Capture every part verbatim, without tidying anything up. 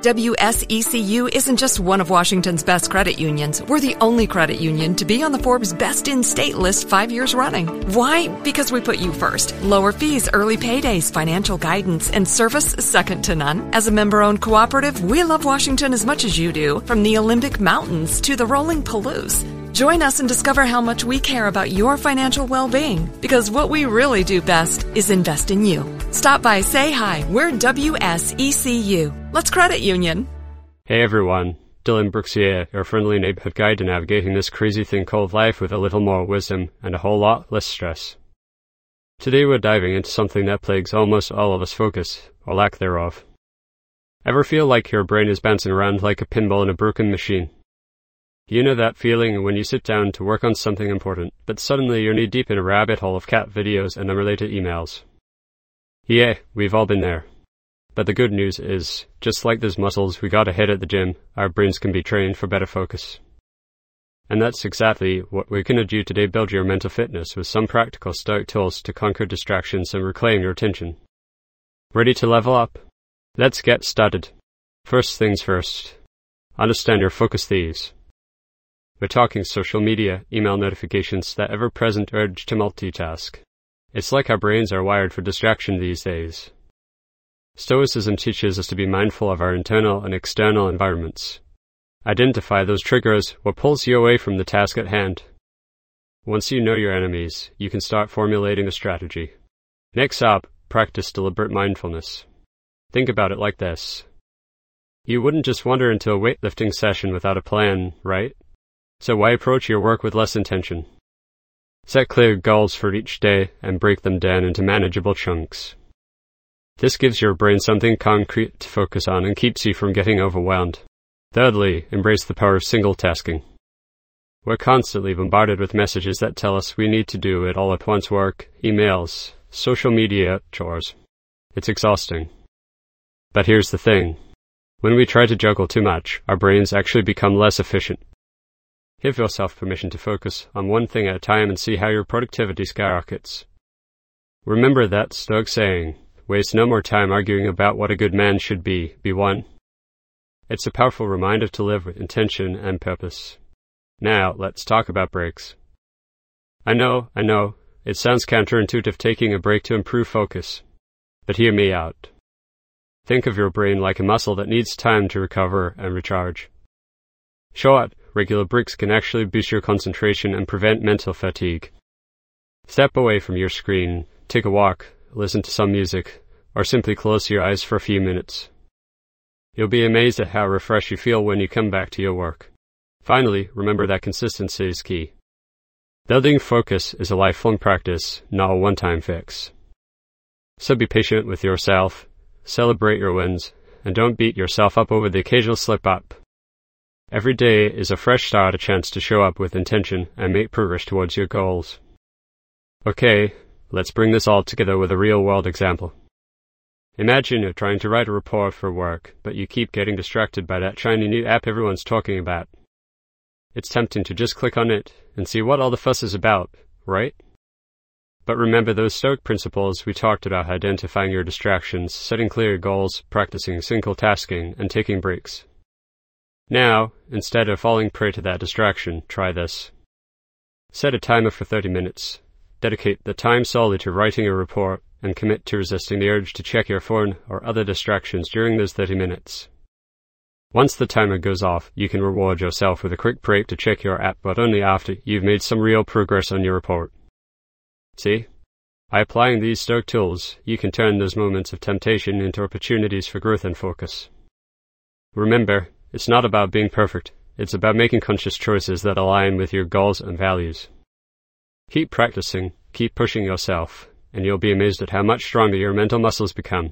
W S E C U isn't just one of Washington's best credit unions. We're the only credit union to be on the Forbes Best in State list five years running. Why? Because we put you first. Lower fees, early paydays, financial guidance, and service second to none. As a member-owned cooperative, we love Washington as much as you do, from the Olympic Mountains to the rolling Palouse. Join us and discover how much we care about your financial well-being, because what we really do best is invest in you. Stop by, say hi. We're W S E C U. Let's credit union. Hey everyone, Dylan Brooks here, your friendly neighborhood guide to navigating this crazy thing called life with a little more wisdom and a whole lot less stress. Today we're diving into something that plagues almost all of us: focus, or lack thereof. Ever feel like your brain is bouncing around like a pinball in a broken machine? You know that feeling when you sit down to work on something important, but suddenly you're knee-deep in a rabbit hole of cat videos and unrelated emails. Yeah, we've all been there. But the good news is, just like those muscles we gotta hit at the gym, our brains can be trained for better focus. And that's exactly what we're gonna do today: build your mental fitness with some practical Stoic tools to conquer distractions and reclaim your attention. Ready to level up? Let's get started. First things first. Understand your focus thieves. We're talking social media, email notifications, that ever-present urge to multitask. It's like our brains are wired for distraction these days. Stoicism teaches us to be mindful of our internal and external environments. Identify those triggers, what pulls you away from the task at hand. Once you know your enemies, you can start formulating a strategy. Next up, practice deliberate mindfulness. Think about it like this. You wouldn't just wander into a weightlifting session without a plan, right? So why approach your work with less intention? Set clear goals for each day and break them down into manageable chunks. This gives your brain something concrete to focus on and keeps you from getting overwhelmed. Thirdly, embrace the power of single tasking. We're constantly bombarded with messages that tell us we need to do it all at once: work, emails, social media, chores. It's exhausting. But here's the thing. When we try to juggle too much, our brains actually become less efficient. Give yourself permission to focus on one thing at a time and see how your productivity skyrockets. Remember that Stoic saying, waste no more time arguing about what a good man should be, be one. It's a powerful reminder to live with intention and purpose. Now, let's talk about breaks. I know, I know, it sounds counterintuitive taking a break to improve focus. But hear me out. Think of your brain like a muscle that needs time to recover and recharge. Short, regular breaks can actually boost your concentration and prevent mental fatigue. Step away from your screen, take a walk, listen to some music, or simply close your eyes for a few minutes. You'll be amazed at how refreshed you feel when you come back to your work. Finally, remember that consistency is key. Building focus is a lifelong practice, not a one-time fix. So be patient with yourself, celebrate your wins, and don't beat yourself up over the occasional slip-up. Every day is a fresh start, a chance to show up with intention and make progress towards your goals. Okay, let's bring this all together with a real-world example. Imagine you're trying to write a report for work, but you keep getting distracted by that shiny new app everyone's talking about. It's tempting to just click on it and see what all the fuss is about, right? But remember those Stoic principles we talked about: identifying your distractions, setting clear goals, practicing single tasking, and taking breaks. Now, instead of falling prey to that distraction, try this. Set a timer for thirty minutes. Dedicate the time solely to writing a report and commit to resisting the urge to check your phone or other distractions during those thirty minutes. Once the timer goes off, you can reward yourself with a quick break to check your app, but only after you've made some real progress on your report. See? By applying these Stoic tools, you can turn those moments of temptation into opportunities for growth and focus. Remember, it's not about being perfect. It's about making conscious choices that align with your goals and values. Keep practicing, keep pushing yourself, and you'll be amazed at how much stronger your mental muscles become.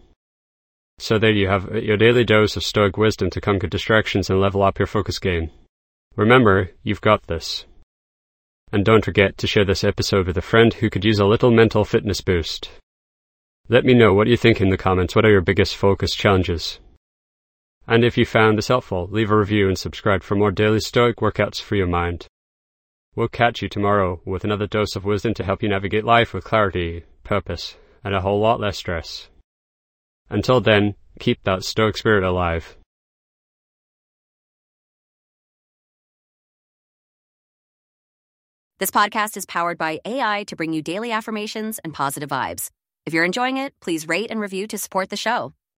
So there you have your daily dose of Stoic wisdom to conquer distractions and level up your focus game. Remember, you've got this. And don't forget to share this episode with a friend who could use a little mental fitness boost. Let me know what you think in the comments. What are your biggest focus challenges? And if you found this helpful, leave a review and subscribe for more daily Stoic workouts for your mind. We'll catch you tomorrow with another dose of wisdom to help you navigate life with clarity, purpose, and a whole lot less stress. Until then, keep that Stoic spirit alive. This podcast is powered by A I to bring you daily affirmations and positive vibes. If you're enjoying it, please rate and review to support the show.